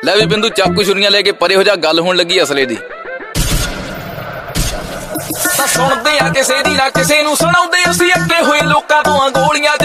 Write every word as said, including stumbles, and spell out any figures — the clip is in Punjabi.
ਲੈ ਵੀ ਬਿੰਦੂ ਚਾਕੂ ਛੁਰੀਆਂ ਲੈ ਕੇ ਪਰੇ ਹੋ ਜਾ, ਗੱਲ ਹੋਣ ਲੱਗੀ ਅਸਲੇ ਦੀ। ਤਾਂ ਸੁਣਦੇ ਆ ਕਿਸੇ ਦੀ ਨਾ ਕਿਸੇ ਨੂੰ ਸੁਣਾਉਂਦੇ ਅਸੀਂ ਅੱਗੇ ਹੋਏ ਲੋਕਾਂ ਤੋਂ ਗੋਲੀਆਂ ਚ